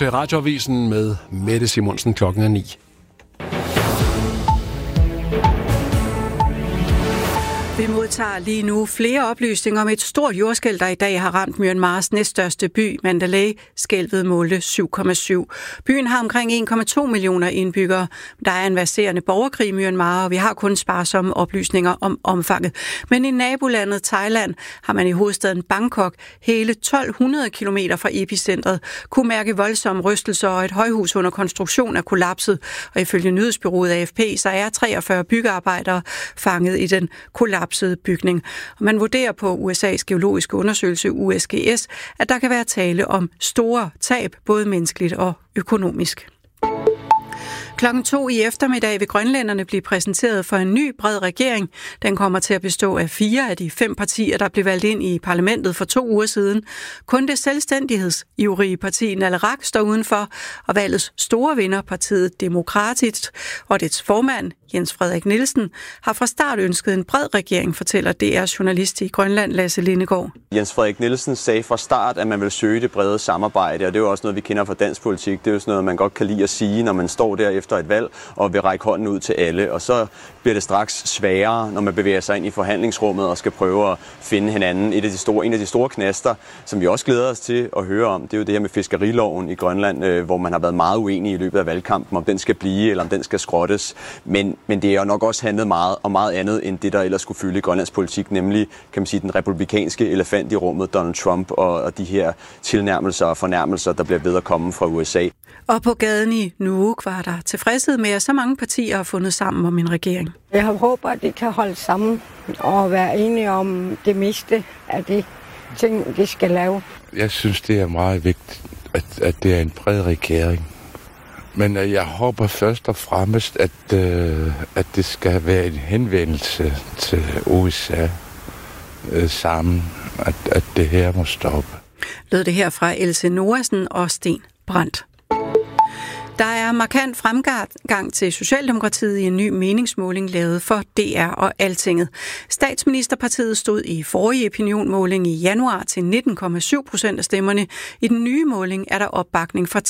til Radioavisen med Mette Simonsen. Klokken er 9. Vi modtager lige nu flere oplysninger om et stort jordskælv, der i dag har ramt Myanmars næststørste by, Mandalay. Skælvet målte 7,7. Byen har omkring 1,2 millioner indbyggere. Der er en verserende borgerkrig i Myanmar, og vi har kun sparsomme oplysninger om omfanget. Men i nabolandet Thailand har man i hovedstaden Bangkok, hele 1200 kilometer fra epicentret, kunne mærke voldsomme rystelser, og et højhus under konstruktion er kollapset. Og ifølge nyhedsbureauet AFP, så er 43 byggearbejdere fanget i den kollapsede bygning. Og man vurderer på USA's geologiske undersøgelse USGS, at der kan være tale om store tab, både menneskeligt og økonomisk. 2:00 i eftermiddag vil grønlænderne blive præsenteret for en ny bred regering. Den kommer til at bestå af 4 af de 5 partier, der blev valgt ind i parlamentet for 2 uger siden. Kun det selvstændighedsivrige parti Naleraq står udenfor, og valgets store vinder, partiet Demokratisk, og dets formand, Jens Frederik Nielsen, har fra start ønsket en bred regering, fortæller DR's journalist i Grønland, Lasse Lindegaard. Jens Frederik Nielsen sagde fra start, at man vil søge det brede samarbejde, og det er jo også noget, vi kender fra dansk politik. Det er jo sådan noget, man godt kan lide at sige, når man står der efter et valg og vil række hånden ud til alle. Og så bliver det straks sværere, når man bevæger sig ind i forhandlingsrummet og skal prøve at finde hinanden. En af de store knaster, som vi også glæder os til at høre om, det er jo det her med fiskeriloven i Grønland, hvor man har været meget uenig i løbet af valgkampen, om den skal blive eller om den skal skrottes. Men det er jo nok også handlet meget om meget andet end det, der ellers skulle fylde i Grønlands politik, nemlig kan man sige, den republikanske elefant i rummet, Donald Trump, og de her tilnærmelser og fornærmelser, der bliver ved at komme fra USA. Og på gaden i Nuuk var der tilfredshed med, at så mange partier har fundet sammen om en regering. Jeg håber, at det kan holde sammen og være enige om det meste af det ting, de skal lave. Jeg synes, det er meget vigtigt, at det er en bred regering. Men jeg håber først og fremmest, at det skal være en henvendelse til USA sammen, at det her må stoppe. Lød det her fra Else Noasen og Sten Brandt. Der er markant fremgang til Socialdemokratiet i en ny meningsmåling lavet for DR og Altinget. Statsministerpartiet stod i forrige opinionmåling i januar til 19,7% af stemmerne. I den nye måling er der opbakning fra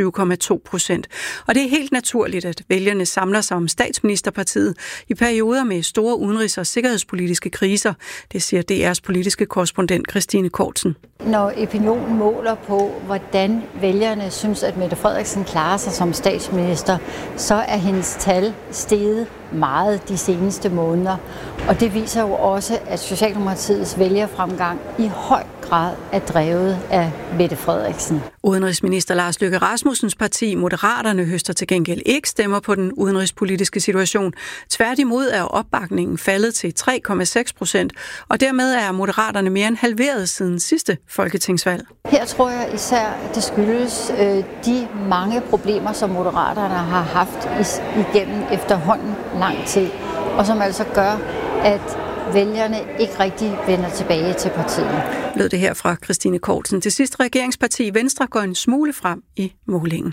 23,2%. Og det er helt naturligt, at vælgerne samler sig om Statsministerpartiet i perioder med store udenrigs- og sikkerhedspolitiske kriser. Det siger DR's politiske korrespondent Christine Kortsen. Når opinionen måler på, hvordan vælgerne synes, at Mette Frederiksen klarer sig som statsminister, så er hendes tal steget meget de seneste måneder. Og det viser jo også, at Socialdemokratiets vælgerfremgang i høj grad er drevet af Mette Frederiksen. Udenrigsminister Lars Løkke Rasmussens parti, Moderaterne, høster til gengæld ikke stemmer på den udenrigspolitiske situation. Tværtimod er opbakningen faldet til 3,6%, og dermed er Moderaterne mere end halveret siden sidste folketingsvalg. Her tror jeg især, at det skyldes de mange problemer, som Moderaterne har haft igennem efterhånden lang tid, og som altså gør, at vælgerne ikke rigtig vender tilbage til partiet. Lød det her fra Christine Kortsen. Til sidst regeringsparti Venstre går en smule frem i målingen.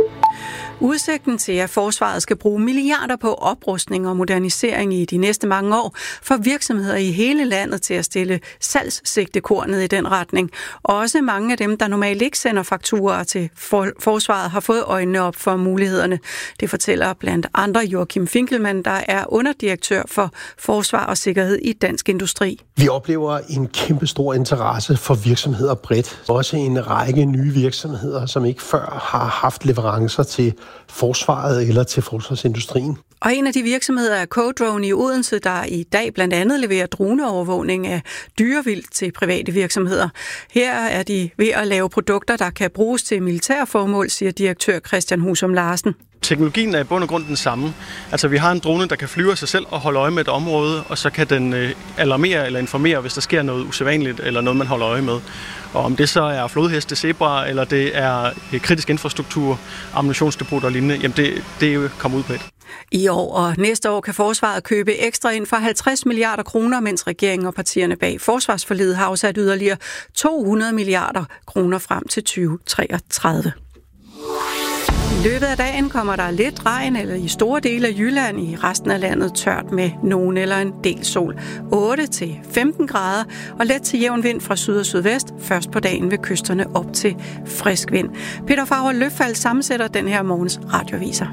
Udsigten til, at forsvaret skal bruge milliarder på oprustning og modernisering i de næste mange år, får virksomheder i hele landet til at stille salgssigtekornet i den retning. Også mange af dem, der normalt ikke sender fakturer til forsvaret, har fået øjnene op for mulighederne. Det fortæller blandt andre Joachim Finkelmann, der er underdirektør for forsvar og sikkerhed i Dansk Industri. Vi oplever en kæmpe stor interesse for virksomheder bredt. Også en række nye virksomheder, som ikke før har haft leverancer til forsvaret eller til forsvarsindustrien. Og en af de virksomheder er Codrone i Odense, der i dag blandt andet leverer droneovervågning af dyrevildt til private virksomheder. Her er de ved at lave produkter, der kan bruges til militære formål, siger direktør Christian Husum Larsen. Teknologien er i bund og grund den samme. Altså vi har en drone, der kan flyve af sig selv og holde øje med et område, og så kan den alarmere eller informere, hvis der sker noget usædvanligt eller noget, man holder øje med. Og om det så er flodheste, zebra, eller det er kritisk infrastruktur, ammunitionsdepot og lignende, jamen det er jo kommet ud på et. I år og næste år kan forsvaret købe ekstra ind for 50 milliarder kroner, mens regeringen og partierne bag forsvarsforliget har afsat yderligere 200 milliarder kroner frem til 2033. løbet af dagen kommer der lidt regn eller i store dele af Jylland, i resten af landet tørt med nogen eller en del sol. 8-15 grader og let til jævn vind fra syd og sydvest, først på dagen ved kysterne op til frisk vind. Peter Favre Løffald sammensætter den her morgens radioaviser.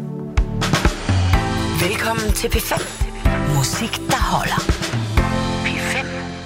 Velkommen til P5. Musik, der holder. P5.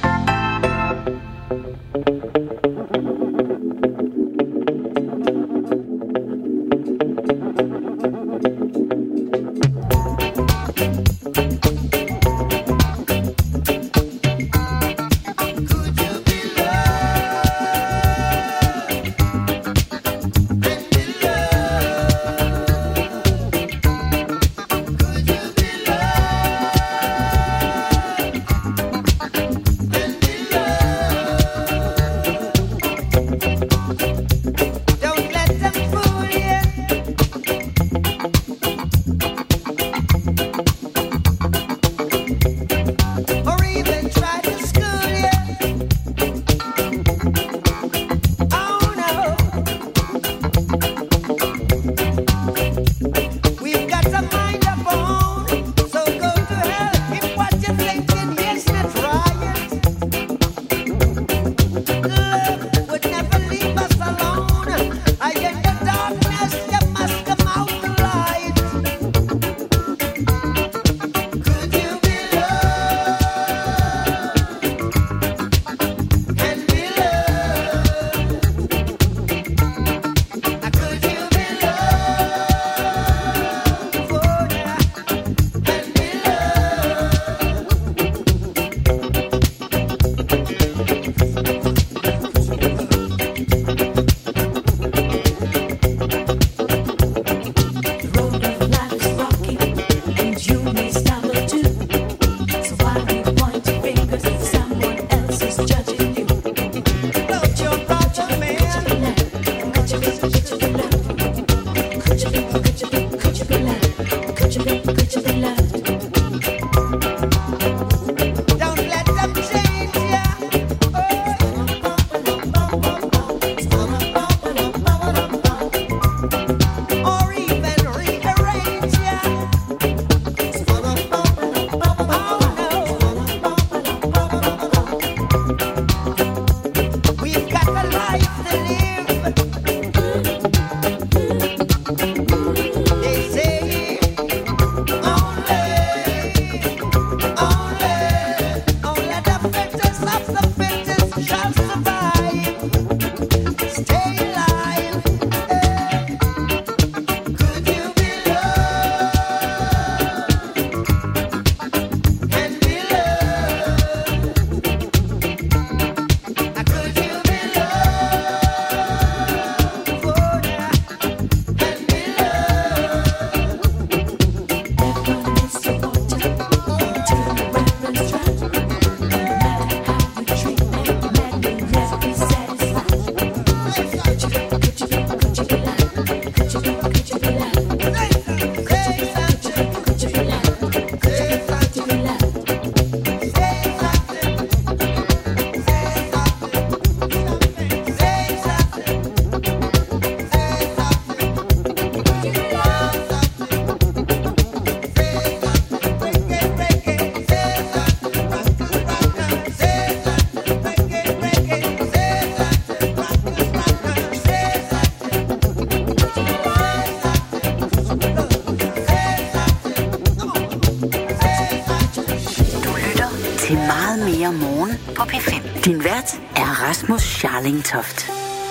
På P5. Din vært er Rasmus Scharling-Toft.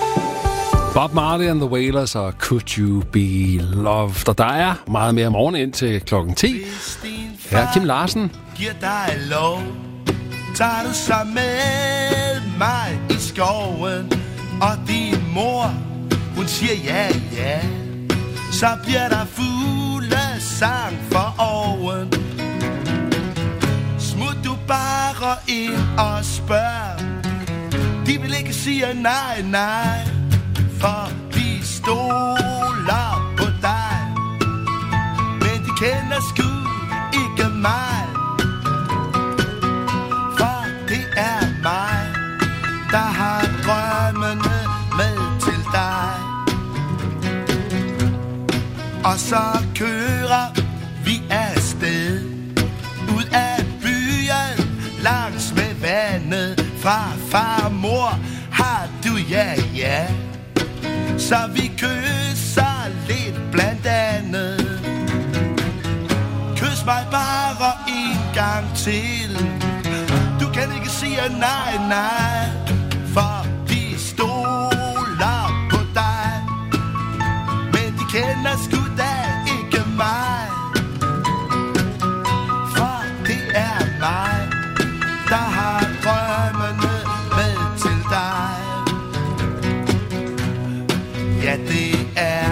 Bob Marley and the Wailers og Could You Be Loved. Og der er meget mere morgen ind til klokken 10. Her Kim Larsen. Giver dig lov, tager du så med mig i skoven, og din mor, hun siger ja, ja. Så bliver der fuglesang for oven. Smut du bare ind og spørg. De vil ikke sige nej, nej, for de stoler på dig. Men de kender sgu ikke mig, for det er mig, der har drømmene med til dig. så kører vi afsted ud af byen, langs med vandet. Fra far og mor har du ja. Så vi kysser lidt blandt andet. Kys mig bare en gang til. Du kan ikke sige nej, for de stoler på dig. Men de kender sgu da ikke mig. For det er mig, der har drømmene med til dig. Ja, det er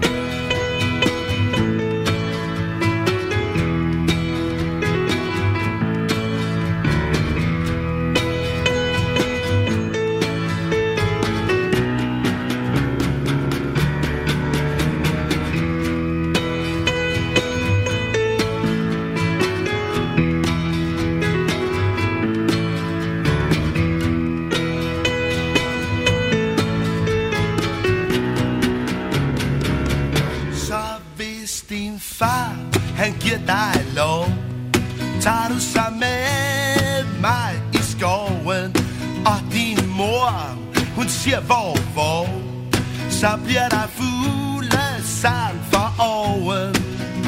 far, han giver dig lov. Tager du så med mig i skoven, og din mor, hun siger hvor, så bliver der fuglesang for oven.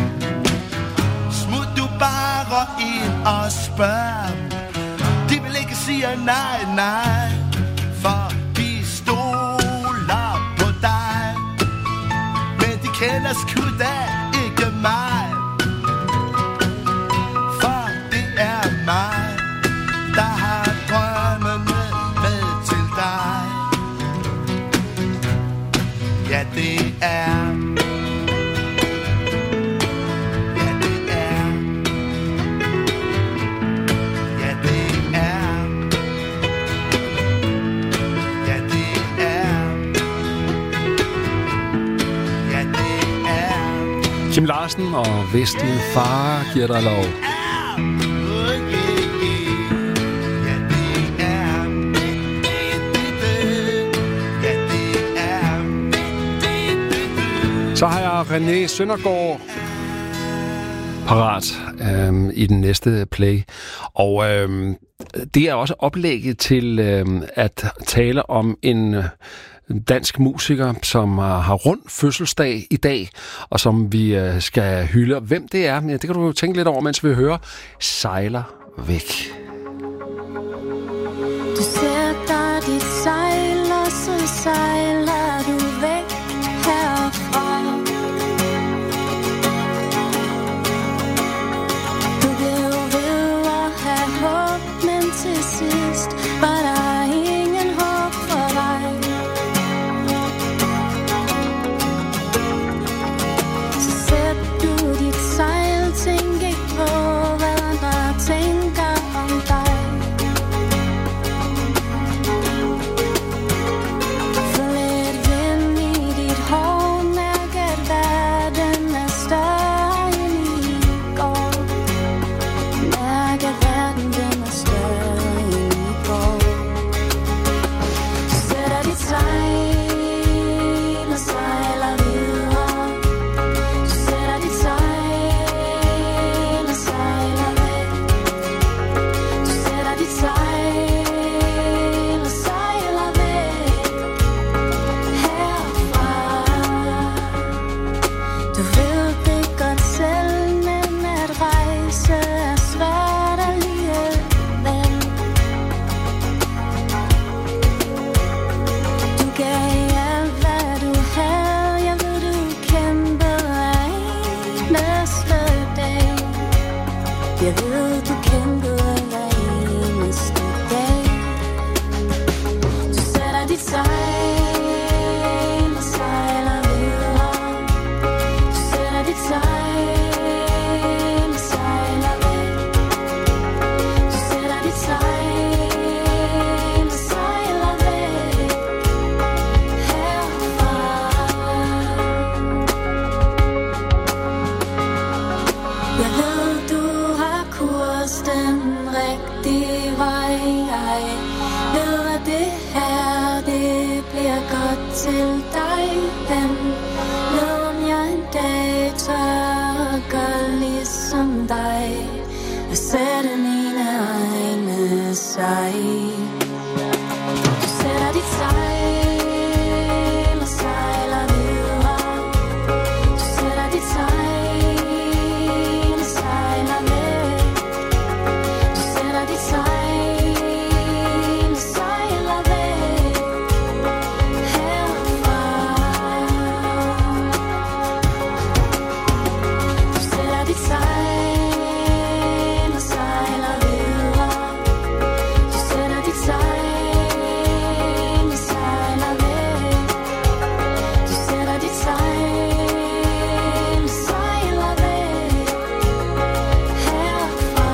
Smut du bare ind og spørg, de vil ikke sige nej, for de stoler på dig. Men de kender sgu da ikke mig, for det er mig, der har drømmene med til dig. Ja, det er Kim Larsen og Hvis din far giver dig lov. Så har jeg René Søndergaard parat i den næste play. Og det er også oplægget til at tale om en dansk musiker, som har rund fødselsdag i dag, og som vi skal hylde. Hvem det er, det kan du jo tænke lidt over, mens vi hører Sejler væk. Du sætter dit sejl, og så sejler du væk herfra. Du blev ved at have håb, men til sidst var der ingen håb for dig. Så sæt du dit sejl, tænk ikke på, hvad andre tænker om dig. Til dig, ven, lad om jeg en dag forsøger ligesom dig at sætte mine egne sig. Du sætter dit sejl og sejler videre. Du sætter dit sejl og sejler væk. Du sætter dit sejl og sejler væk herfra. Du sætter dit sejl og sejler videre. Du sætter dit sejl og sejler væk. Du sætter dit sejl og sejler væk herfra.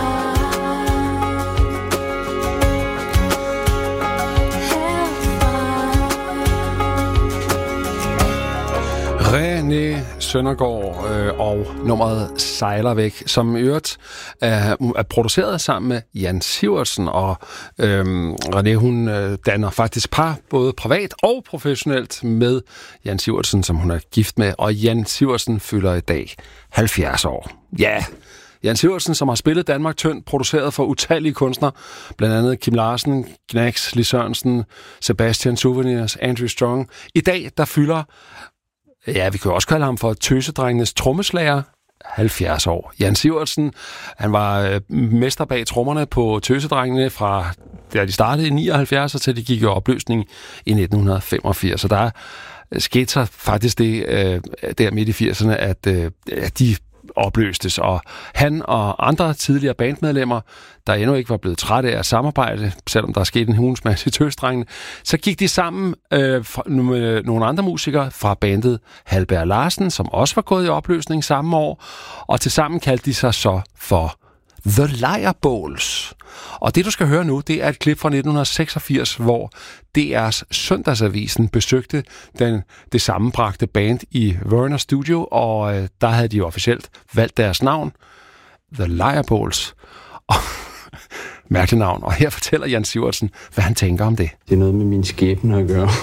René Søndergaard og nummeret Sejler væk, som i øvrigt er produceret sammen med Jan Sivertsen, og René, hun danner faktisk par, både privat og professionelt, med Jan Sivertsen, som hun er gift med, og Jan Sivertsen fylder i dag 70 år. Ja, Jan Sivertsen, som har spillet Danmark tyndt, produceret for utallige kunstnere, blandt andet Kim Larsen, Gnags, Lis Sørensen, Sebastian Souvenirs, Andrew Strong. I dag, der fylder, ja, vi kan jo også kalde ham for tøsedrengenes trommeslager, 70 år. Jan Sivertsen, han var mester bag trommerne på Tøsedrengene fra, da de startede i 79, og til de gik i opløsning i 1985. Så der skete så faktisk det der midt i 80'erne, at de opløstes, og han og andre tidligere bandmedlemmer, der endnu ikke var blevet trætte af at samarbejde, selvom der er sket en hulens masse i Tøsedrengene, så gik de sammen med nogle andre musikere fra bandet Halberg Larsen, som også var gået i opløsning samme år, og tilsammen kaldte de sig så for The Liar Bowls. Og det, du skal høre nu, det er et klip fra 1986, hvor DR's Søndagsavisen besøgte det sammenbragte band i Werner Studio, og der havde de officielt valgt deres navn, The Liar Bowls. Mærkeligt navn. Og her fortæller Jan Sivertsen, hvad han tænker om det. Det er noget med min skæbne at gøre.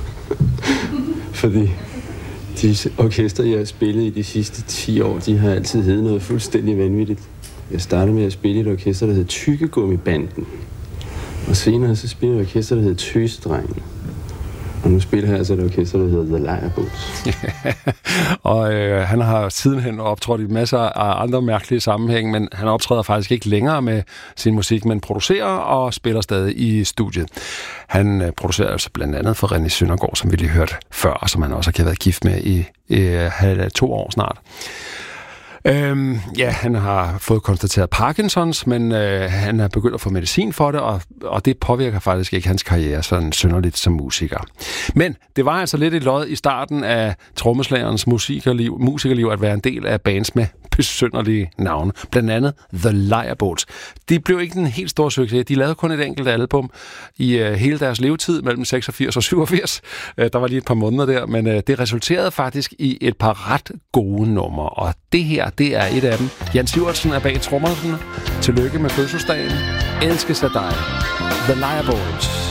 Fordi de orkester, jeg har spillet i de sidste 10 år, de har altid heddet noget fuldstændig vanvittigt. Jeg startede med at spille i et orkester, der hed Tykkegummibanden. Og senere så spillede jeg et orkester, der hed Tøsedrengene. Og nu spiller jeg altså et orkester, der hedder The Liar Bowls. Og han har sidenhen optrådt i masser af andre mærkelige sammenhæng, men han optræder faktisk ikke længere med sin musik, men producerer og spiller stadig i studiet. Han producerer altså blandt andet for René Søndergaard, som vi lige hørte før, og som han også har været gift med i 2 år snart. Ja, han har fået konstateret Parkinsons, men han er begyndt at få medicin for det, og det påvirker faktisk ikke hans karriere sådan synderligt som musiker. Men det var altså lidt et lod i starten af trommeslagerens musikerliv at være en del af bands med besynderlige navne, blandt andet The Liar Bowls. De blev ikke en helt stor succes. De lavede kun et enkelt album i hele deres levetid, mellem 86 og 87. Der var lige et par måneder der, men det resulterede faktisk i et par ret gode numre, og det her, det er et af dem. Jan Sivertsen er bag trommerne. Tillykke med fødselsdagen. Elskes af dig. The Liar Bowls.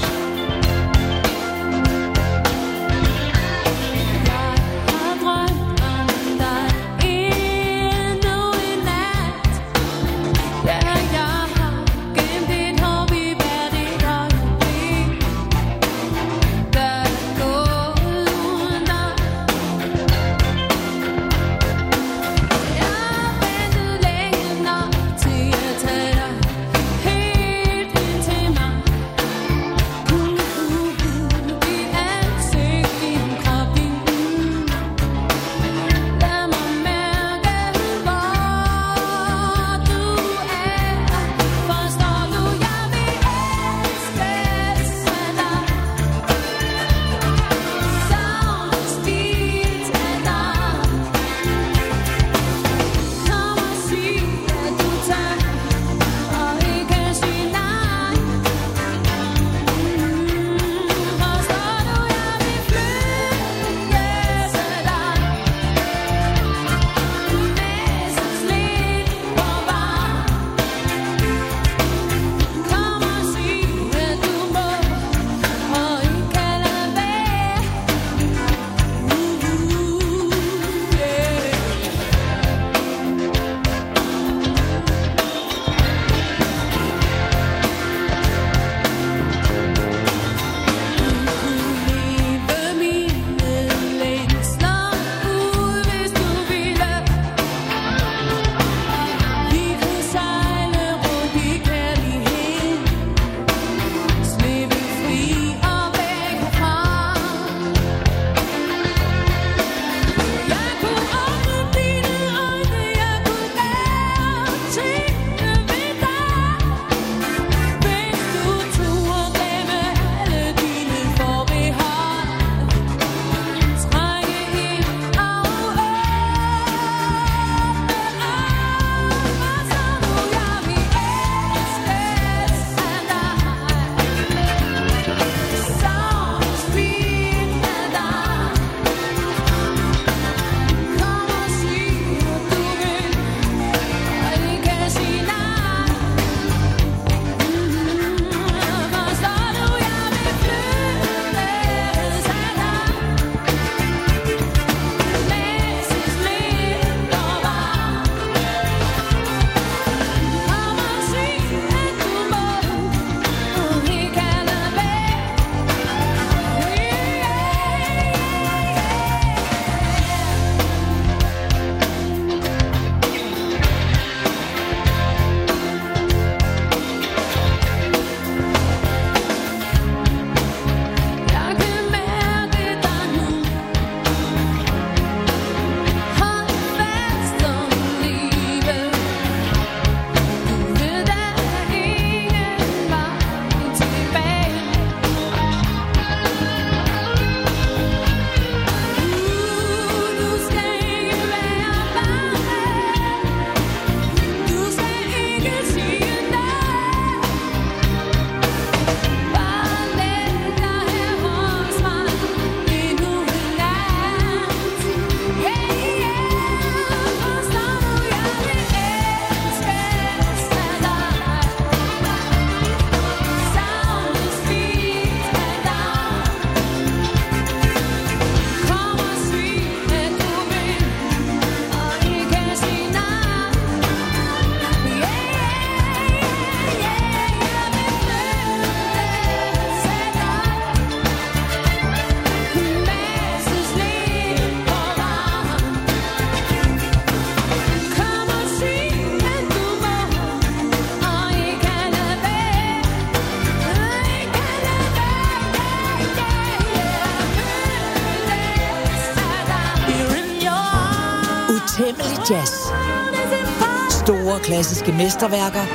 jazz. Store klassiske mesterværker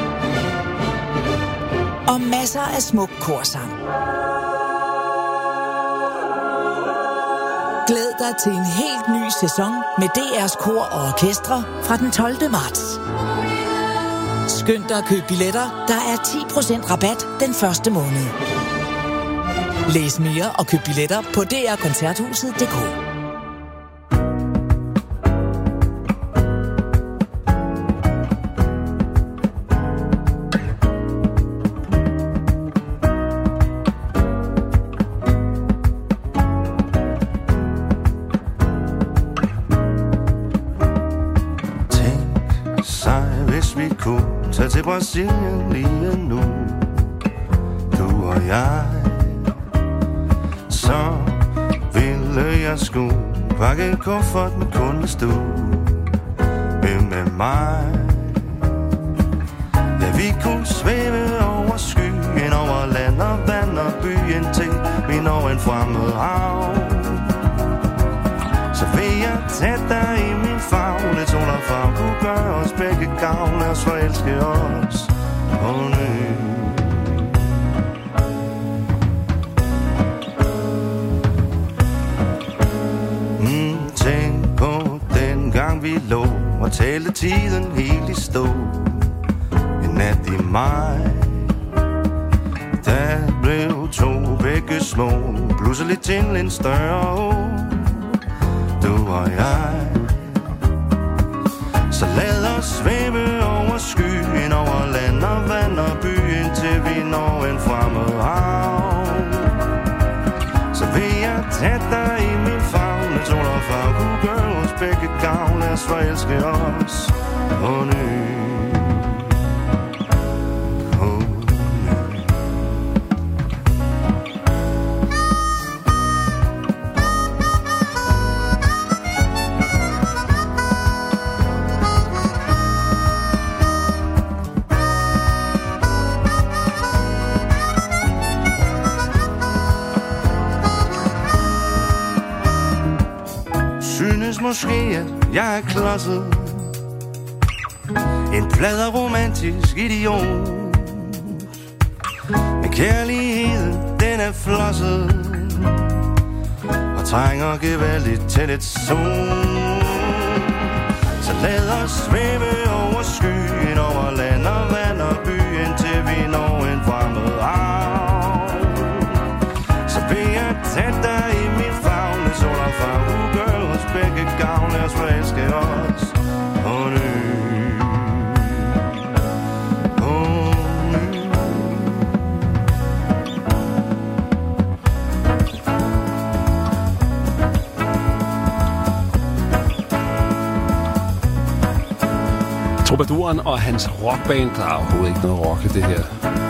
og masser af smuk korsang. Glæd dig til en helt ny sæson med DR's kor og orkestre fra den 12. marts. Skynd dig at købe billetter. Der er 10% rabat den første måned. Læs mere og køb billetter på drkoncerthuset.dk. Tag til Brasilien lige nu, du og jeg. Så ville jeg sgu pakke en kuffert med kundestue. Hvem med mig? Ja, vi kunne svæve over skyen, over land og vand og by, indtil vi når en fremmed hav. Så vil jeg tage dig i min favn. Et sol og farve kunne gøre os begge gavn. Lad os forelske os på ny. Tænk på den gang vi lå og talte tiden helt i stå. En nat i maj, der blev to begge små, pludselig til en større. Du og jeg. Så lad os svæve over skyen, over land og vand og by, indtil vi når en fremmed hav. Så vil jeg tage dig i min favn. Et sol og farve kunne gøre os begge gavn. Lad os forelske os på ny. Måske at jeg er klodset, en pladeromantisk idiot. Men kærligheden, den er flosset og trænger gevaldigt til et sol. Så lad os svæve over skyen, over land og vand og by, indtil vi når en fremmed hav. Så vil jeg tage dig i min favn. Et sol og farve gør os begge gavn. Lad os forelske os på ny. Troubadouren og hans rockband. Der er overhovedet ikke noget rock i det her.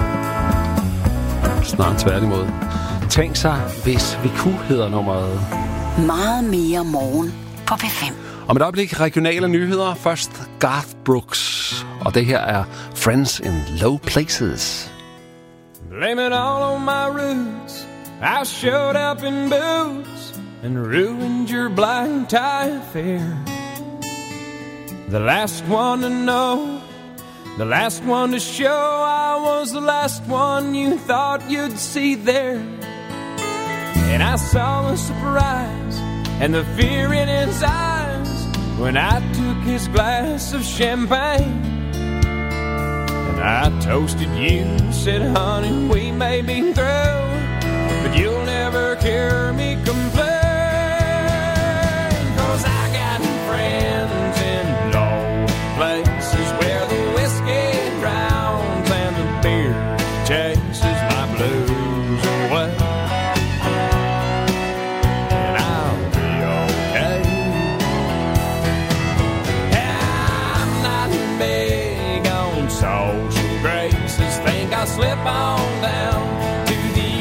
Snart tværtimod. Tænk sig, hvis vi kunne hedder nummeret. Meget mere morgen på P5. Om et øjeblik regionale nyheder. Først Garth Brooks. Og det her er Friends in Low Places. Blame it all on my roots. I showed up in boots and ruined your black tie affair. The last one to know, the last one to show. I was the last one you thought you'd see there. And I saw the surprise and the fear in his eyes when I took his glass of champagne. And I toasted you, said, honey, we may be through, but you'll never hear me complain. 'Cause I got friends in low places where the whiskey drowns and the beer chases my blues away. And I'll be okay. I'm not big on social graces. Think I'll slip on down to the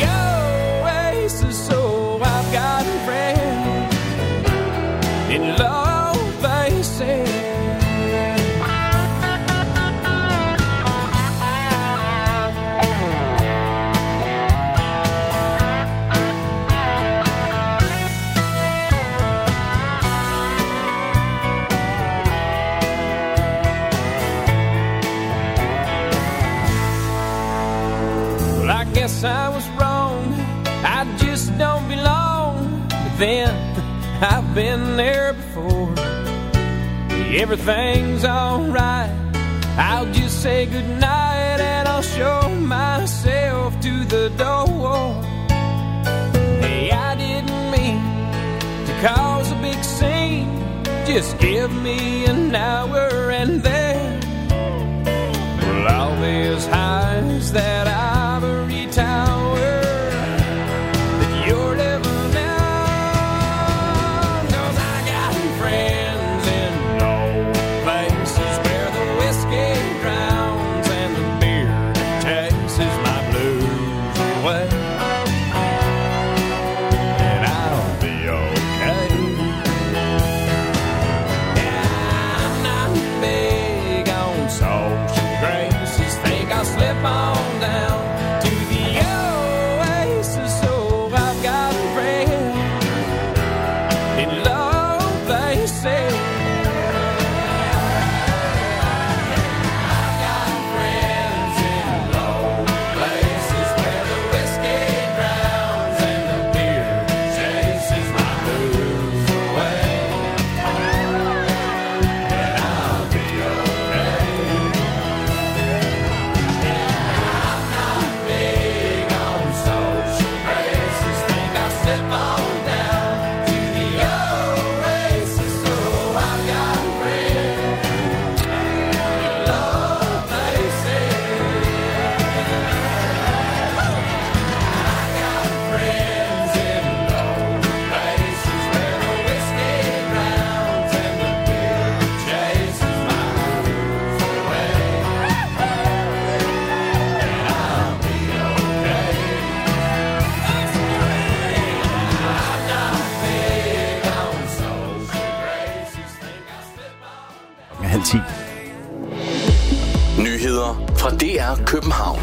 wrong, I just don't belong. But then I've been there before. Everything's alright, I'll just say goodnight and I'll show myself to the door. Hey, I didn't mean to cause a big scene. Just give me an hour and then we'll all be as high as that ivory tower that you're living on. 'Cause I got friends in low places where the whiskey drowns and the beer chases my blues away. And I'll be okay. I'm not big on social graces. Think I'll slip on down to the oasis. So I've got friends in low places. I've got friends in low places where the whiskey drowns and the beer chases my blues away. And I'll be okay. I'm not big on social graces. Think I'll slip on down to the oasis. So I've got friends in low places. I got friends in low places where the whiskey drowns and the beer chases my blues away. And I'll be okay. I'm not big on social graces. Think I'll slip on. 9:30. Nyheder fra DR København.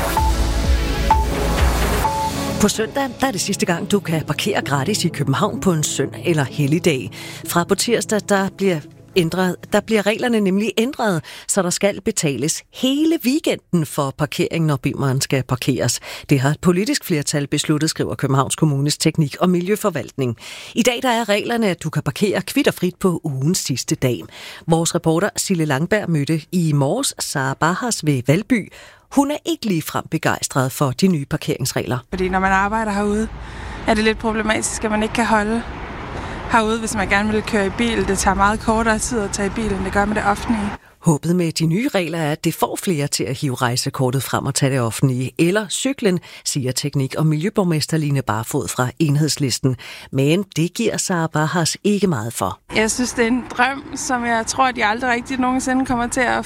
På søndag der er det sidste gang, du kan parkere gratis i København på en søndag eller helligdag. Fra på tirsdag der bliver reglerne nemlig ændret, så der skal betales hele weekenden for parkering, når bimmeren skal parkeres. Det har et politisk flertal besluttet, skriver Københavns Kommunes teknik- og miljøforvaltning. I dag der er reglerne, at du kan parkere kvitterfrit på ugens sidste dag. Vores reporter Sille Langberg mødte i morges Sara Bahas ved Valby. Hun er ikke ligefrem begejstret for de nye parkeringsregler. Fordi når man arbejder herude, er det lidt problematisk, at man ikke kan holde herude, hvis man gerne vil køre i bil. Det tager meget kortere tid at tage i bil, end det gør med det offentlige. Håbet med de nye regler er, at det får flere til at hive rejsekortet frem og tage det offentlige, eller cyklen, siger teknik- og miljøborgmester Line Barfod fra Enhedslisten. Men det giver Sara Bahas ikke meget for. Jeg synes, det er en drøm, som jeg tror, at jeg aldrig rigtig nogensinde kommer til at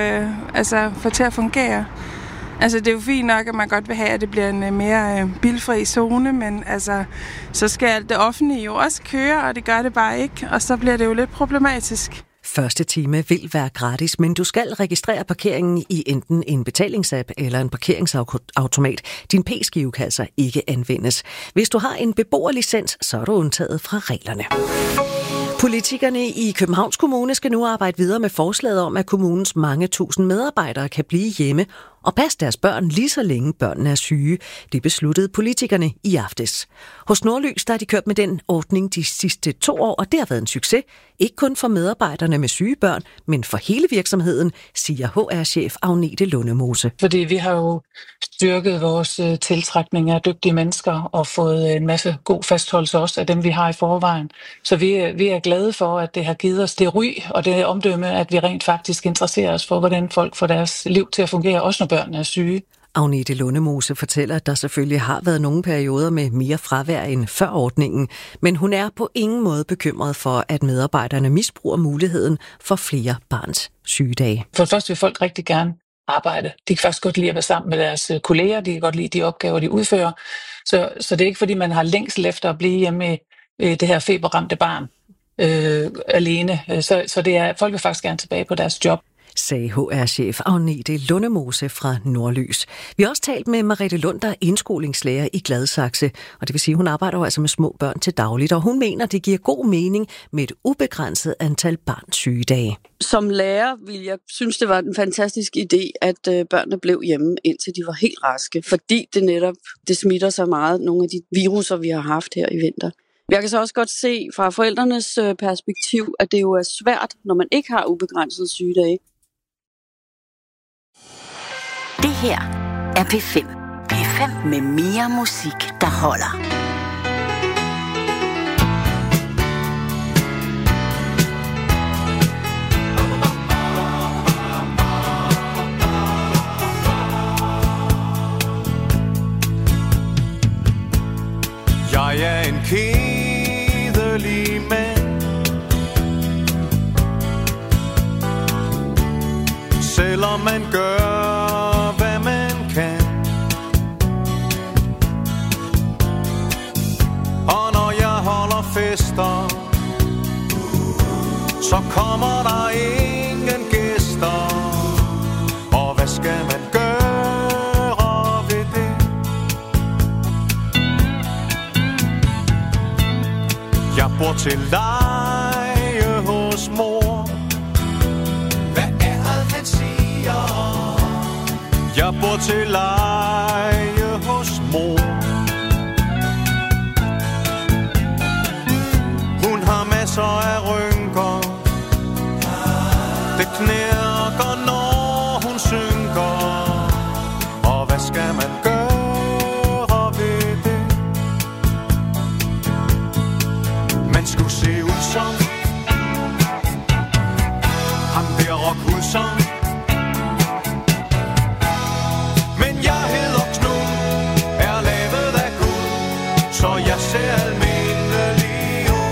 få til at fungere. Altså, det er jo fint nok, at man godt vil have, at det bliver en mere bilfri zone, men altså, så skal det offentlige jo også køre, og det gør det bare ikke, og så bliver det jo lidt problematisk. Første time vil være gratis, men du skal registrere parkeringen i enten en betalingsapp eller en parkeringsautomat. Din p-skive kan altså ikke anvendes. Hvis du har en beboerlicens, så er du undtaget fra reglerne. Politikerne i Københavns Kommune skal nu arbejde videre med forslaget om, at kommunens mange tusind medarbejdere kan blive hjemme og passe deres børn lige så længe børnene er syge. Det besluttede politikerne i aftes. Hos Nordlys der har de kørt med den ordning de sidste 2 år, og det har været en succes. Ikke kun for medarbejderne med syge børn, men for hele virksomheden, siger HR-chef Agnete Lundemose. Fordi vi har jo styrket vores tiltrækning af dygtige mennesker og fået en masse god fastholdelse også af dem, vi har i forvejen. Så vi er glade for, at det har givet os det ry og det omdømme, at vi rent faktisk interesserer os for, hvordan folk får deres liv til at fungere, også når børnene er syge. Agnete Lundemose fortæller, at der selvfølgelig har været nogle perioder med mere fravær end før ordningen, men hun er på ingen måde bekymret for, at medarbejderne misbruger muligheden for flere barns sygedage. For det første vil folk rigtig gerne arbejde. De kan faktisk godt lide at være sammen med deres kolleger, de kan godt lide de opgaver, de udfører. Så det er ikke, fordi man har længsel efter at blive hjemme med det her feberramte barn alene. Så det er, folk vil faktisk gerne tilbage på deres job. sagde HR-chef Agnete Lundemose fra Nordlys. Vi har også talt med Merete Lund, der er indskolingslærer i Gladsaxe, og det vil sige, hun arbejder jo altså med små børn til dagligt, og hun mener, det giver god mening med et ubegrænset antal barnsygedage. Som lærer ville jeg synes, det var en fantastisk idé, at børnene blev hjemme, indtil de var helt raske, fordi det smitter så meget, nogle af de viruser, vi har haft her i vinter. Jeg kan så også godt se fra forældrenes perspektiv, at det jo er svært, når man ikke har ubegrænset sygedage. Det her er P5. P5 med mere musik, der holder. Jeg er en kedelig mand, selvom man gør, hvad man kan. Og når jeg holder fester, så kommer der ingen gæster. Og hvad skal man gøre ved det? Jeg bor til leje hos mor. Hvad er det, han siger? Jeg bor til leje hos mor. Hun har masser af rynker. Det knirker, når hun synker. Og hvad skal man gøre ved det? Man skulle se ud som ham der Rockhudson. Men jeg hedder Knud, er lavet af Gud, så jeg ser almindelig ud.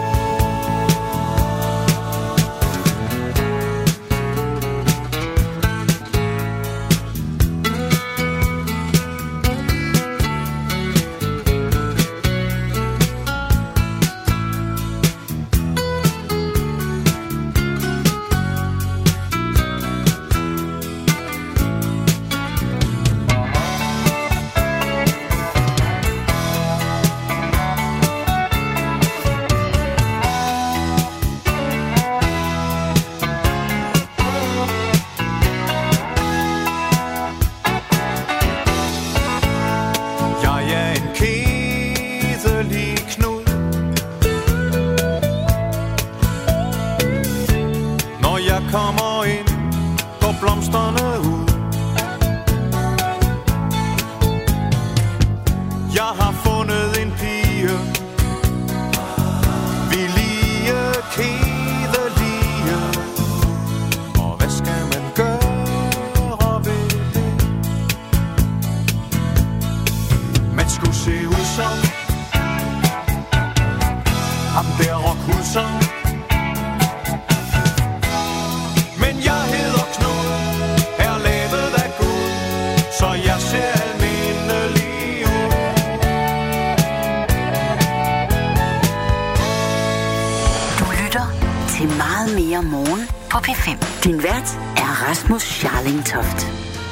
Kommer ind, går blomsterne ud. Jeg har fundet en pige, vi lige kedelige. Og hvad skal man gøre ved det? Man skulle se ud som ham der Rockhudson. Til meget mere morgen på P5. Din vært er Rasmus Scharling Toft.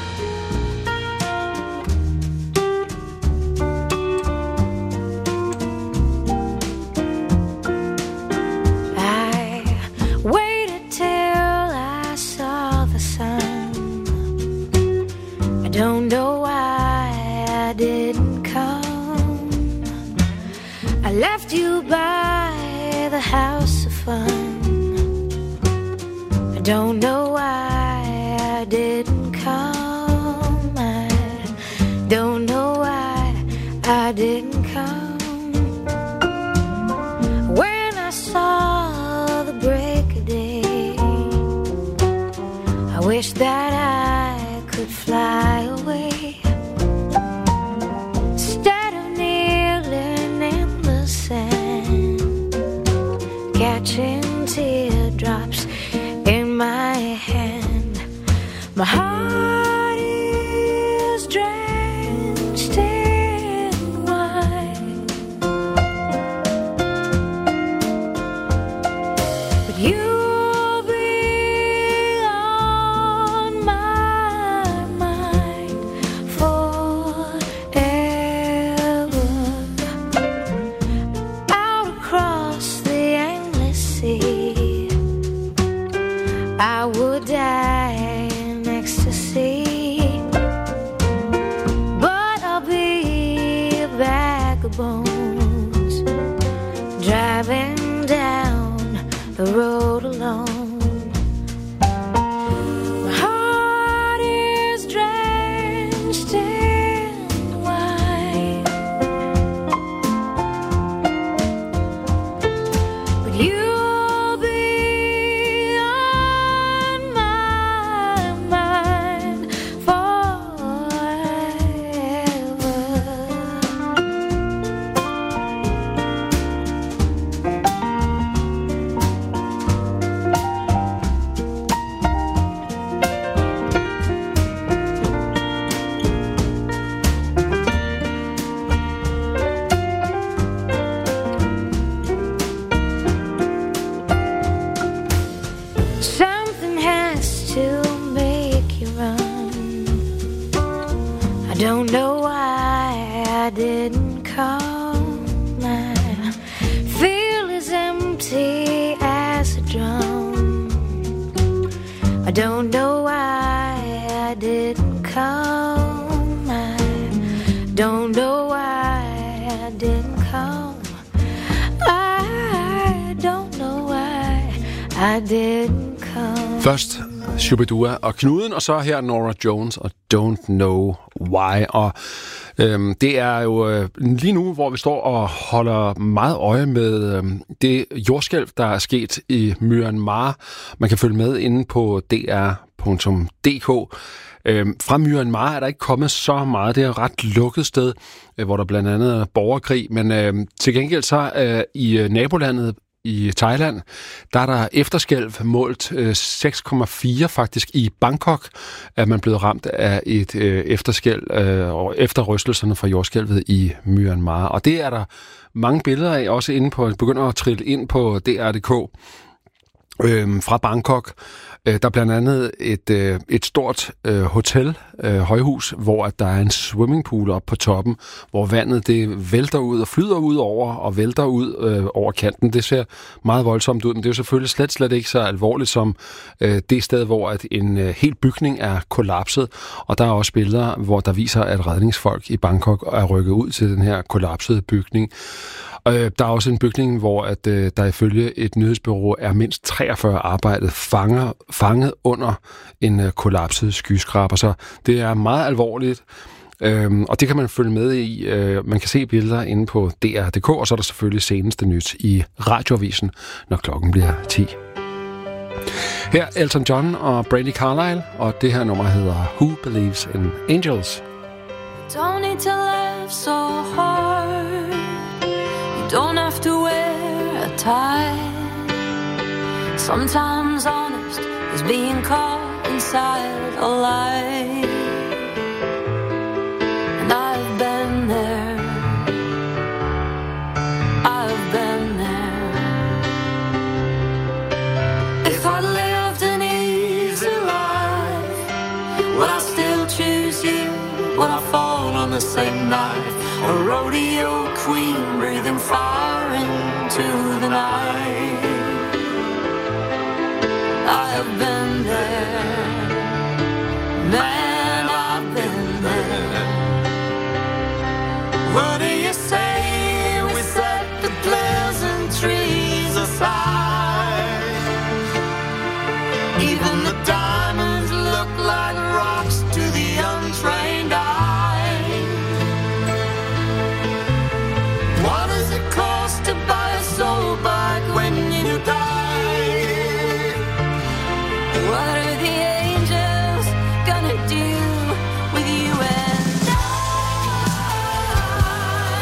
I waited till I saw the sun. I don't know why I didn't come. I left you by the house of fun. Don't know why I didn't come. I don't know why I didn't come. When I saw the break of day, I wish that I could fly away. Instead of kneeling in the sand, catching teardrops in my hand. My heart is drenched in wine. bones, driving down the road alone. My heart is drenched in wine, but you'll be on my mind forever. Something has to make you run. I don't know why I didn't come. I feel as empty as a drum. I don't know why I didn't come. I don't know why I didn't come. I don't know why I didn't come. Først Shubidua og Knuden, og så her Norah Jones og Don't Know Why. Og det er jo lige nu, hvor vi står og holder meget øje med det jordskælv, der er sket i Myanmar. Man kan følge med inde på dr.dk. Fra Myanmar er der ikke kommet så meget. Det er et ret lukket sted, hvor der blandt andet er borgerkrig. Men til gengæld så i nabolandet i Thailand, der er der efterskælv målt 6,4 faktisk i Bangkok, at man blevet ramt af et efterskælv efter rystelserne fra jordskælvet i Myanmar. Og det er der mange billeder af, også inde på, begynder at trille ind på DR.dk fra Bangkok. Der er blandt andet et stort hotel, højhus, hvor der er en swimmingpool oppe på toppen, hvor vandet det vælter ud og flyder ud over og vælter ud over kanten. Det ser meget voldsomt ud, men det er jo selvfølgelig slet ikke så alvorligt som det sted, hvor at en hel bygning er kollapset. Og der er også billeder, hvor der viser, at redningsfolk i Bangkok er rykket ud til den her kollapsede bygning. Der er også en bygning, hvor at, der ifølge et nyhedsbureau er mindst 43 arbejdet fanget under en kollapset skyskraber. Så det er meget alvorligt, og det kan man følge med i. Man kan se billeder inde på DR.dk, og så er der selvfølgelig seneste nyt i radioavisen, når klokken bliver 10. Her Elton John og Brandi Carlile, og det her nummer hedder Who Believes in Angels. Don't need to laugh so hard. You don't have to wear a tie. Sometimes honest is being caught inside a lie. And I've been there. I've been there. If I lived an easy life, would I still choose you? Would I fall on the same knife? A rodeo queen breathing fire into the night. I have been there, man, I've been there. What do you say we set the pleasantries aside? Even the diamonds look like rocks to the untrained eye. What does it cost to buy a soul back when you die? What are the angels gonna do with you and I?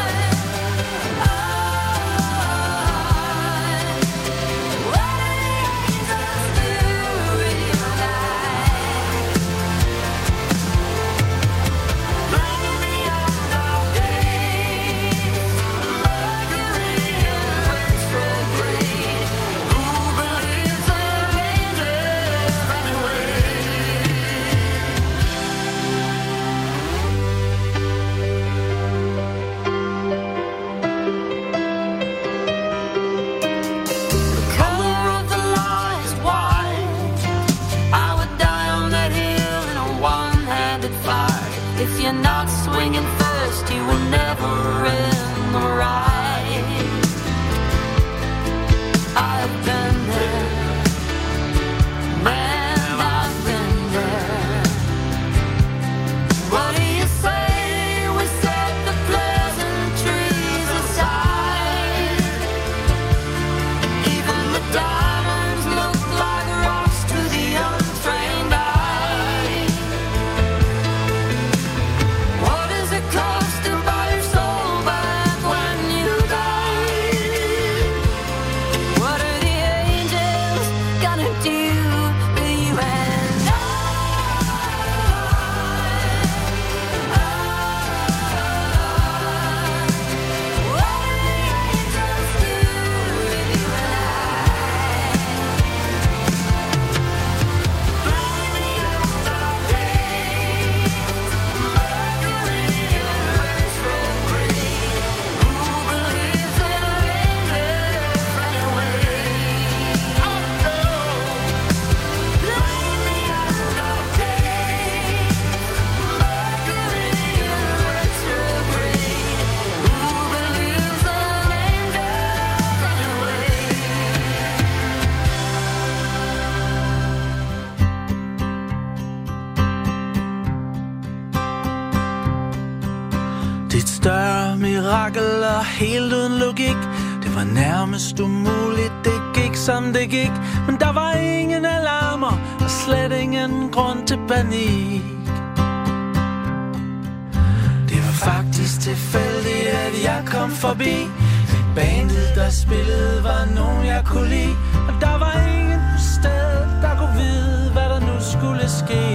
større mirakel og helt uden logik. Det var nærmest umuligt, det gik som det gik. Men der var ingen alarmer og slet ingen grund til panik. Det var faktisk tilfældigt, at jeg kom forbi. Bandet, der spillede, var nogen, jeg kunne lide. Og der var ingen på stedet, der kunne vide, hvad der nu skulle ske.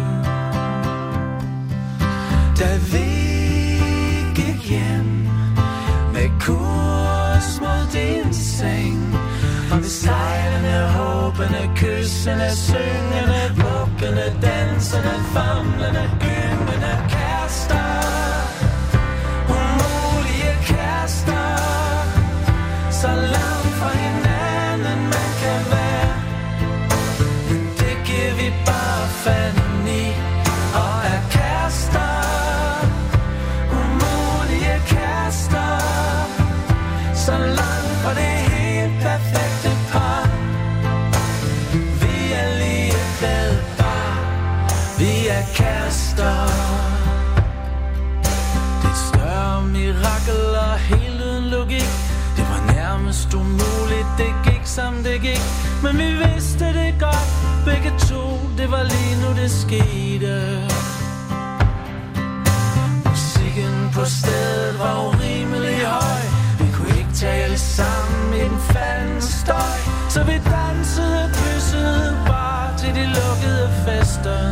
Da vi gik hjem med kurs mod din seng, og vi sejlende, håbende, kyssende, syngende, vuggende, dansende, famlende, gyngende kærester. Umulige kærester, så langt fra hinanden man kan være. Men det giver vi bare fanden i, og er kærester. Umulige kærester, så langt fra det helt perfekte par. Vi er ligeglade bare, vi er kærester. Det er et større mirakel og helt uden logik. Det var nærmest umuligt, det gik som det gik. Men vi vidste det godt, begge to, det var lige nu det skete. Musikken på stedet var urimelig høj. Vi kunne ikke tale sammen i den faldende støj. Så vi dansede og kyssede bare til de lukkede fester.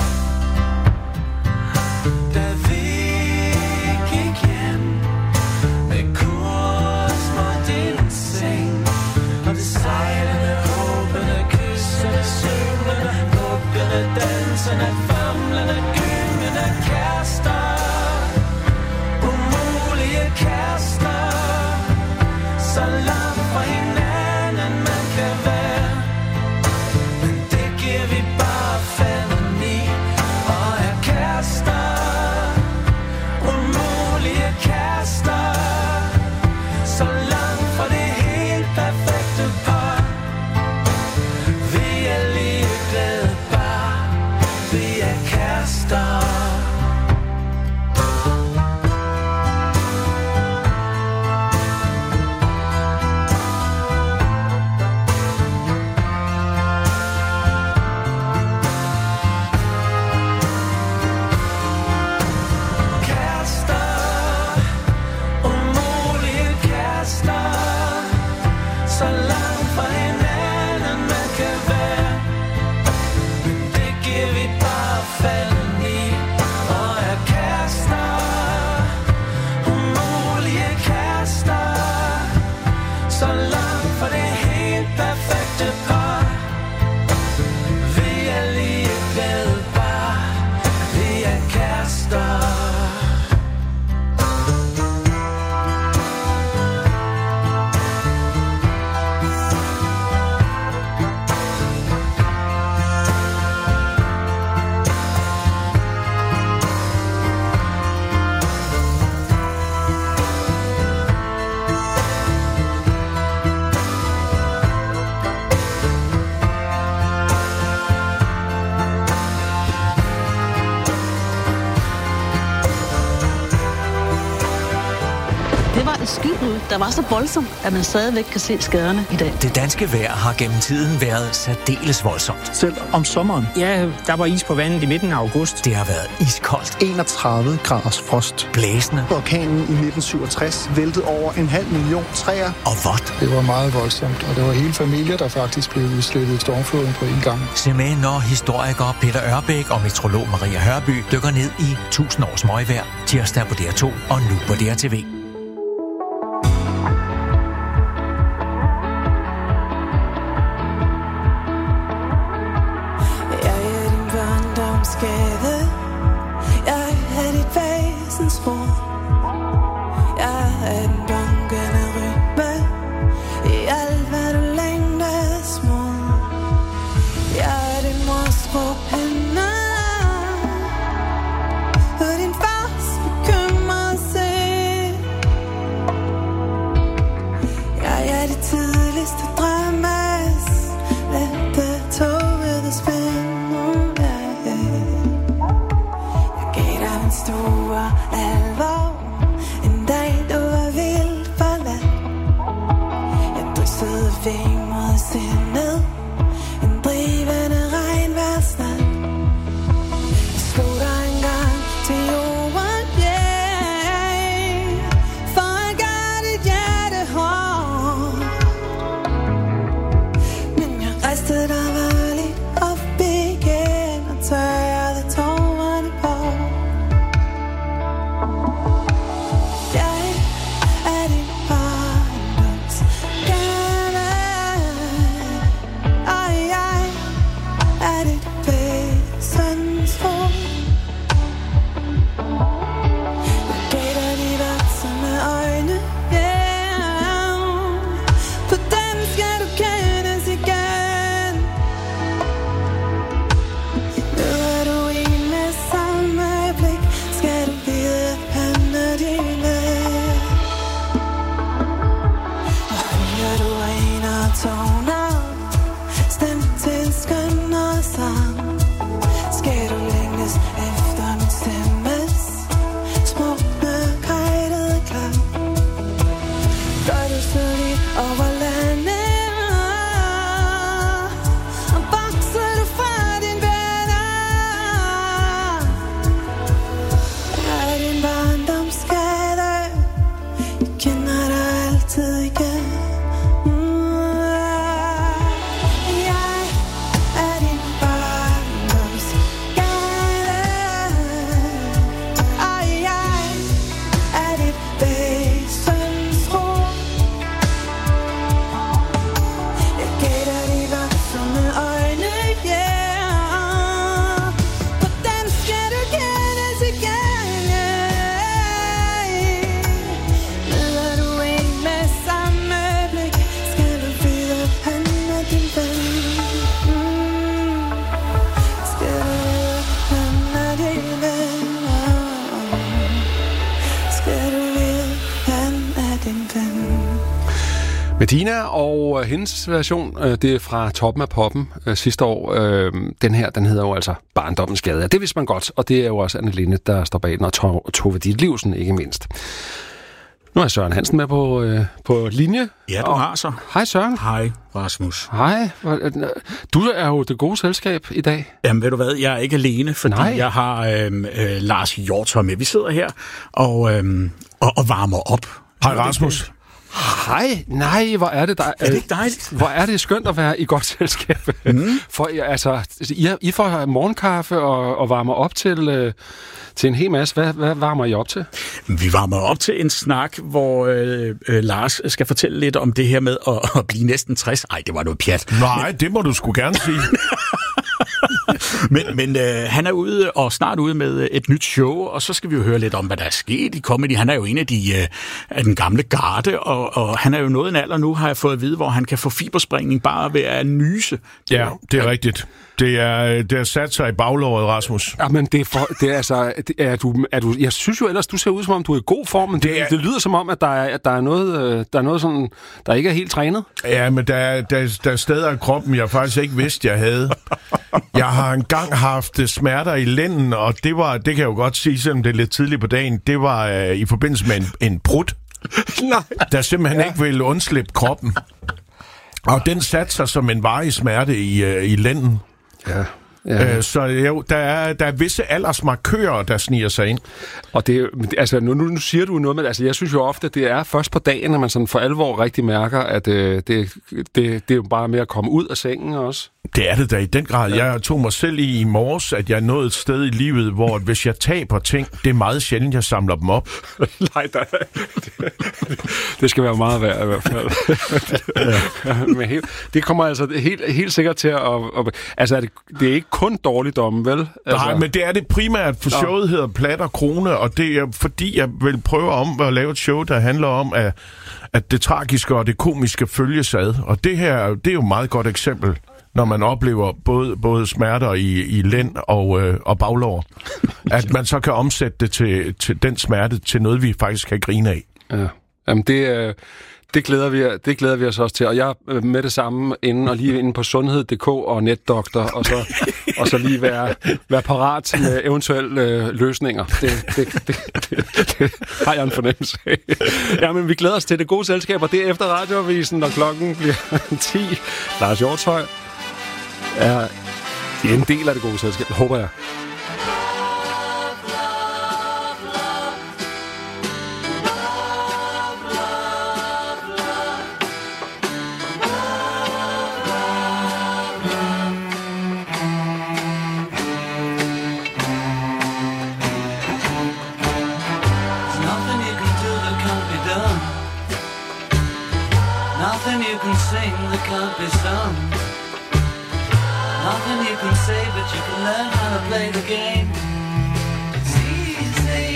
Da vi gik hjem med kurs mod din seng, og det sejlende, håbende, kyssende, syngende, vuggende, dansende, famlende, gyngende kærester. Umulige kærester, så langt fra hinanden man kan være. Men det giver vi bare fanden i, og er kærester. Umulige kærester, så langt fra det helt perfekte par. Vi er ligeglade bare, vi er kærester. Skybrud, der var så voldsomt, at man stadigvæk kan se skaderne i dag. Det danske vejr har gennem tiden været særdeles voldsomt. Selv om sommeren. Ja, der var is på vandet i midten af august. Det har været iskoldt. 31 graders frost. Blæsende. Orkanen i 1967 væltede over 500.000 træer. Og vådt. Det var meget voldsomt, og det var hele familier, der faktisk blev udslettet i stormfloden på en gang. Se med, når historiker Peter Ørbæk og meteorolog Maria Hørby dykker ned i 1000 års møgvejr. Tirsdag på DR2 og nu på DRTV. Skade. Jeg er dit væsensmor. Jeg er den bunkende rytme i alt hvad du længtes mod. Jeg er din mors råbhænde og din fars bekymrede sind. Jeg er det tidligste drømmes lette toget spænd. Store alvor, en kender dig altid igen. Jeg er din barndomsgade, og jeg er dit væsensro. Jeg gætter de voksne øjne, yeah. Hvordan skal du kendes igen? Møder du en med samme blik, skal du vide, at han er din ven. Skal du vide, at han er din ven. Skal du vide, at han er din ven. Medina og hendes version, det er fra Toppen af Poppen sidste år. Den her, den hedder jo altså Barndommens Gade. Det vidste man godt, og det er jo også Anne Linde, der står bag den, og Tove Ditlevsen ikke mindst. Nu er Søren Hansen med på linje. Ja, du har så. Hej Søren. Hej Rasmus. Hej. Du er jo det gode selskab i dag. Jamen ved du hvad, jeg er ikke alene, fordi jeg har Lars Hjortøj med. Vi sidder her og varmer op. Hej Rasmus. Hej, nej, hvor er det der. Er det ikke dejligt? Hvor er det skønt at være i godt selskab. For altså, I får morgenkaffe og varmer op til en hel masse. Hvad varmer I op til? Vi varmer op til en snak, hvor Lars skal fortælle lidt om det her med at blive næsten 60. Ej, det var noget pjat. Nej, det må du sgu gerne sige. Men han er ude og snart ude med et nyt show, og så skal vi jo høre lidt om, hvad der er sket i comedy. Han er jo en af den gamle garde, og han er jo nået en alder nu, har jeg fået at vide, hvor han kan få fibersprængning bare ved at nyse. Ja, det er rigtigt. Det er sat sig i baglåret, Rasmus. Ja, men jeg synes jo ellers, du ser ud som om, du er i god form, men det lyder som om, at der er noget sådan, der ikke er helt trænet. Ja, men der er steder i kroppen, jeg faktisk ikke vidste, jeg havde. Jeg har engang haft smerter i lænden, og det kan jeg jo godt sige, selvom det er lidt tidligt på dagen, det var i forbindelse med en brud, der simpelthen ikke ville undslippe kroppen. Og den satte sig som en varig smerte i lænden. Ja. Så jo, der er visse aldersmarkører, der sniger sig ind. Og det altså nu siger du noget, men altså jeg synes jo ofte, at det er først på dagen, at man sådan for alvor rigtig mærker, at det er jo bare med at komme ud af sengen også. Det er det da i den grad. Ja. Jeg tog mig selv i morges, at jeg er nået et sted i livet, hvor hvis jeg taber ting, det er meget sjældent, jeg samler dem op. Nej, det skal være meget værd i hvert fald. Men det kommer altså helt sikkert til at altså det er ikke kun dårligdomme, vel? Altså. Nej, men det er det primært, for showet hedder Plat og Krone, og det er fordi, jeg vil prøve om at lave et show, der handler om, at det tragiske og det komiske følges ad. Og det her, det er jo et meget godt eksempel, når man oplever både smerter i lænd og baglår. At man så kan omsætte det til den smerte til noget, vi faktisk kan grine af. Ja. Jamen det glæder vi os også til. Og jeg er med det samme lige inde på sundhed.dk og netdoktor, og så lige være parat til eventuelle løsninger. Det har jeg en fornemmelse af. Ja, men vi glæder os til det gode selskab, og det er efter radioavisen, når klokken bliver 10. Lars Hjortøj er en del af det gode selskab, håber jeg. Nothing you can sing that can't be sung. Nothing you can say, but you can learn how to play the game. It's easy.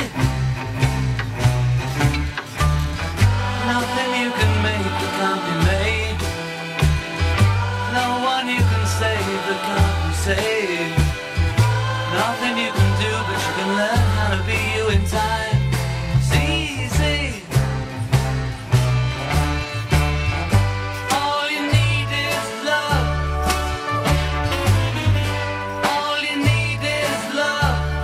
Nothing you can make that can't be made. No one you can save that can't be saved. Nothing you can do, but you can learn how to be you in time. It's easy. Love.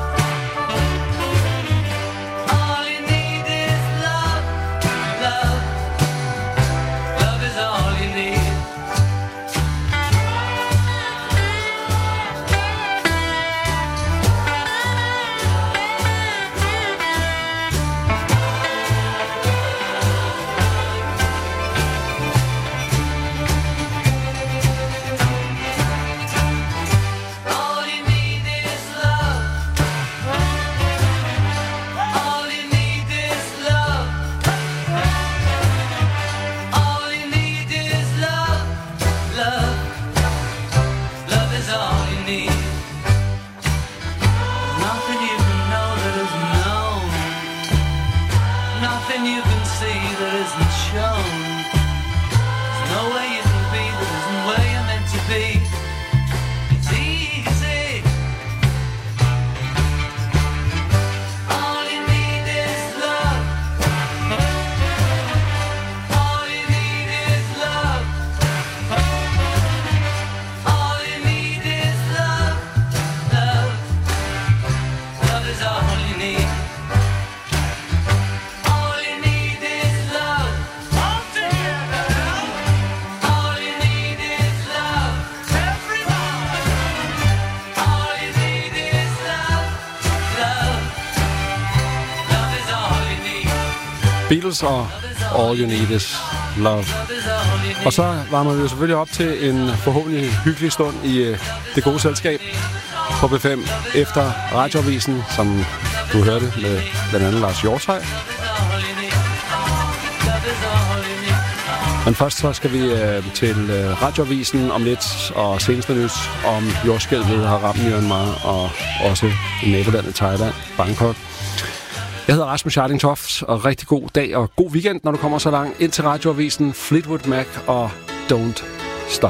see that isn't shown. There's no way you can be that isn't where you're meant to be. It's easy. All you need is love. All you need is love. All you need is love. Love. Love is all you need. All you need is love. All together. All you need is love. Everybody. All you need is love. Love. Love is all you need. Beatles og All You Need Is Love. Og så varmer vi jo selvfølgelig op til en forhåbentlig hyggelig stund i det gode selskab på B5 efter radioavisen, som du hørte med blandt andet Lars Hjortshøj. Men først så skal vi til radioavisen om lidt, og seneste nyt om jordskælvet har ramt Myanmar og også i nabolandet Thailand, Bangkok. Jeg hedder Rasmus Jarling Toft, og rigtig god dag og god weekend, når du kommer så langt ind til radioavisen Fleetwood Mac og Don't Stop.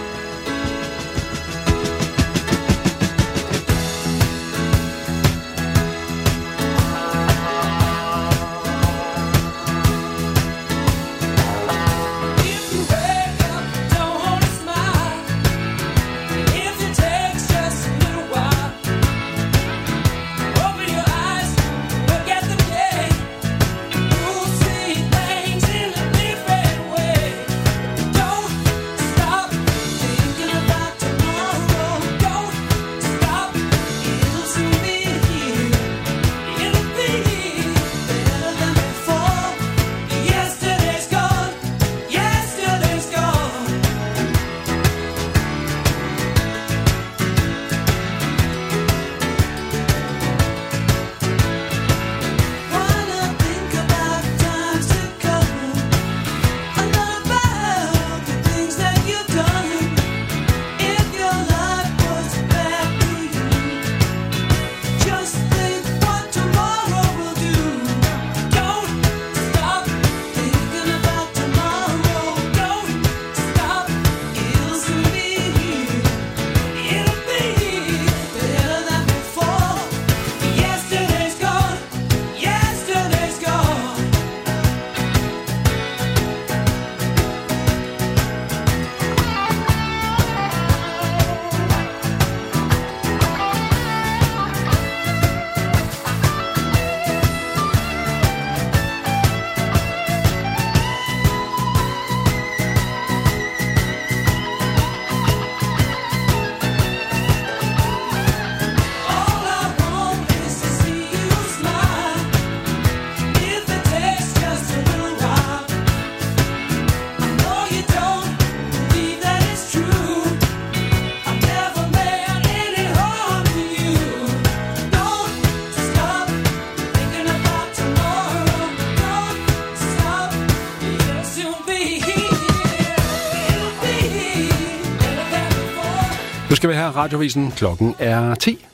Nu skal vi have radioavisen. Klokken er 10.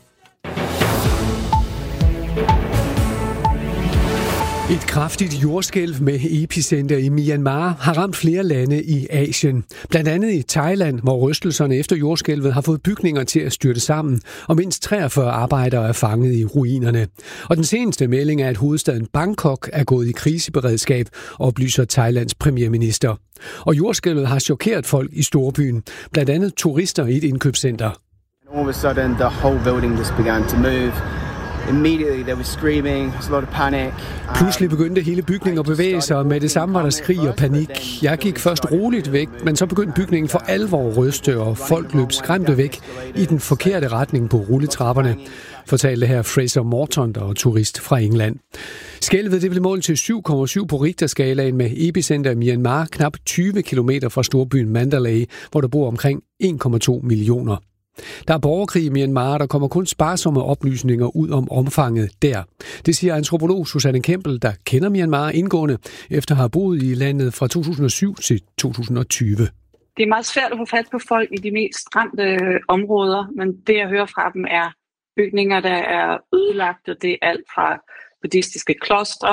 Et kraftigt jordskælv med epicenter i Myanmar har ramt flere lande i Asien. Blandt andet i Thailand, hvor rystelserne efter jordskælvet har fået bygninger til at styrte sammen, og mindst 43 arbejdere er fanget i ruinerne. Og den seneste melding er, at hovedstaden Bangkok er gået i kriseberedskab, oplyser Thailands premierminister. Og jordskælvet har chokeret folk i storbyen, blandt andet turister i et indkøbscenter. All of a sudden the whole building just began to move. Immediately there was screaming, there was a lot of panic. Pludselig begyndte hele bygningen at bevæge sig, og med det samme var der skrig og panik. Jeg gik først roligt væk, men så begyndte bygningen for alvor at ryste, og folk løb skræmte væk i den forkerte retning på rulletrapperne, fortalte her Fraser Morton, der er turist fra England. Skælvet det blev målt til 7,7 på Richterskalaen med epicenter i Myanmar, knap 20 kilometer fra storbyen Mandalay, hvor der bor omkring 1,2 millioner. Der er borgerkrig i Myanmar, der kommer kun sparsomme oplysninger ud om omfanget der. Det siger antropolog Susanne Kempel, der kender Myanmar indgående, efter at have boet i landet fra 2007 til 2020. Det er meget svært at få fat på folk i de mest ramte områder, men det jeg hører fra dem er bygninger, der er ødelagt, og det er alt fra buddhistiske klostre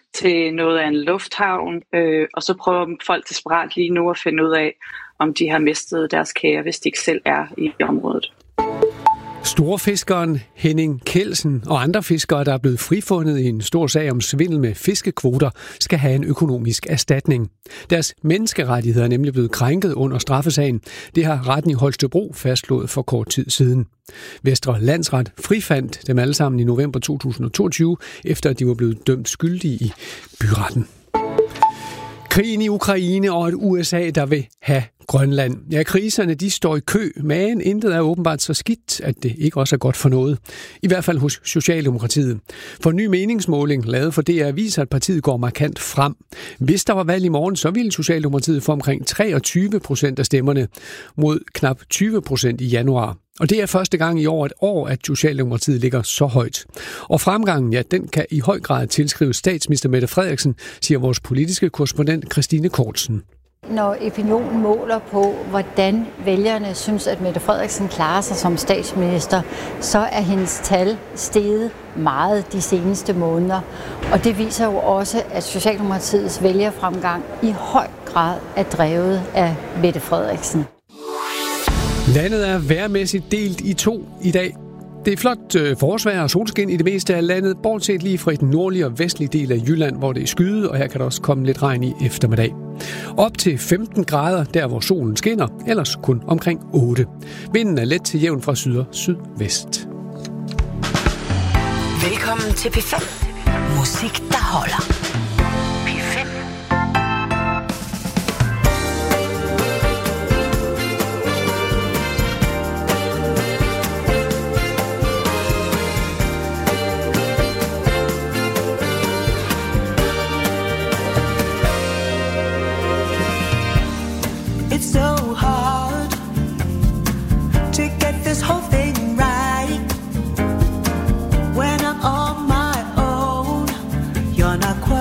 til noget af en lufthavn, og så prøver folk desperat lige nu at finde ud af, om de har mistet deres kære, hvis de ikke selv er i området. Storfiskeren Henning Kelsen og andre fiskere, der er blevet frifundet i en stor sag om svindel med fiskekvoter, skal have en økonomisk erstatning. Deres menneskerettigheder er nemlig blevet krænket under straffesagen. Det har retten i Holstebro fastslået for kort tid siden. Vestre Landsret frifandt dem alle sammen i november 2022, efter at de var blevet dømt skyldige i byretten. Krigen i Ukraine og et USA, der vil have Grønland. Ja, kriserne de står i kø, men intet er åbenbart så skidt, at det ikke også er godt for noget. I hvert fald hos Socialdemokratiet. For en ny meningsmåling lavet for DR viser, at partiet går markant frem. Hvis der var valg i morgen, så ville Socialdemokratiet få omkring 23% af stemmerne mod knap 20% i januar. Og det er første gang i år, at Socialdemokratiet ligger så højt. Og fremgangen, ja, den kan i høj grad tilskrives statsminister Mette Frederiksen, siger vores politiske korrespondent Christine Kortsen. Når opinionen måler på, hvordan vælgerne synes, at Mette Frederiksen klarer sig som statsminister, så er hendes tal steget meget de seneste måneder. Og det viser jo også, at Socialdemokratiets vælgerfremgang i høj grad er drevet af Mette Frederiksen. Landet er vejrmæssigt delt i to i dag. Det er flot forårsvejr og solskin i det meste af landet, bortset lige fra den nordlige og vestlige del af Jylland, hvor det er skyet, og her kan der også komme lidt regn i eftermiddag. Op til 15 grader, der hvor solen skinner, ellers kun omkring 8. Vinden er let til jævn fra syd og sydvest. Velkommen til P5. Musik, der holder. It's so hard to get this whole thing right when I'm on my own. You're not quite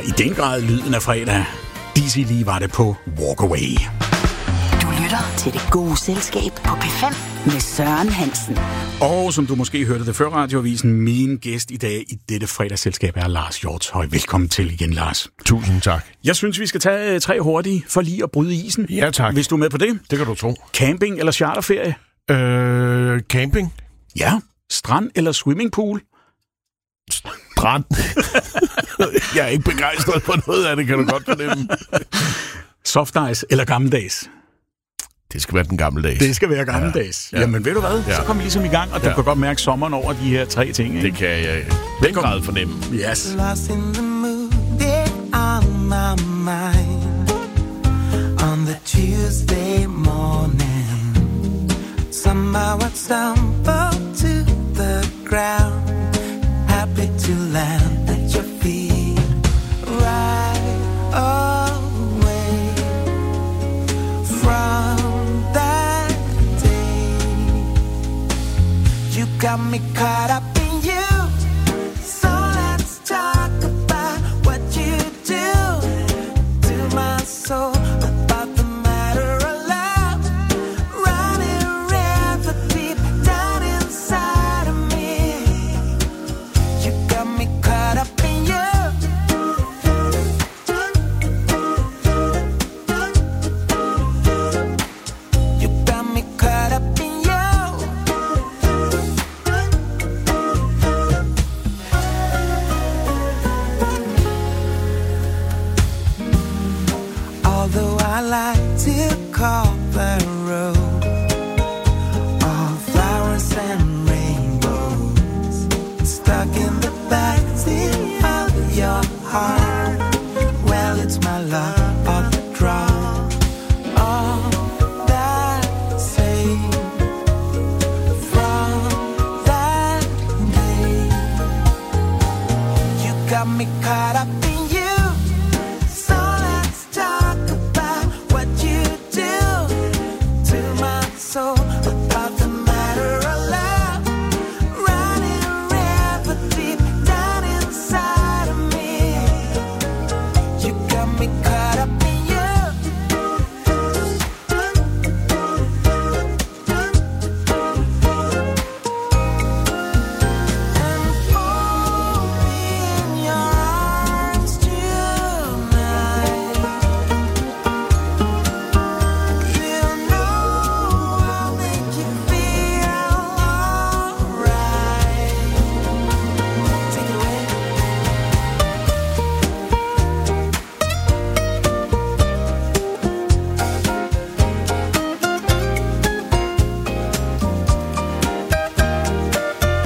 i den grad lyden af fredag. Daisy Lee var det på Walk Away. Du lytter til Det Gode Selskab på P5 med Søren Hansen. Og som du måske hørte det før radioavisen, min gæst i dag i dette fredagsselskab er Lars Hjortshøj. Velkommen til igen, Lars. Tusind tak. Jeg synes, vi skal tage 3 hurtige for lige at bryde isen. Ja, tak. Hvis du er med på det. Det kan du tro. Camping eller charterferie? Camping. Ja. Strand eller swimmingpool? Strand. Jeg er ikke begejstret for noget af det, kan du godt fornemme. Soft ice eller gammeldags? Det skal være den gammeldags. Det skal være gammeldags. Ja. Jamen ved du hvad? Ja. Så kommer vi ligesom i gang, og du kan godt mærke sommeren over de her 3 ting. Ikke? Det kan jeg den grad fornemme. Yes. Lost in the mood, it on my mind. On the Tuesday morning, somehow I stumbled to the ground. Happy to land at your feet, right away from that day. You got me caught up in you, so let's talk about what you do to my soul, about the matter of love, running river deep down inside of me. You got me caught up in you. You got me caught up in you. Although I like to call the road all flowers and rainbows, stuck in the backseat of your heart. Well, it's my love,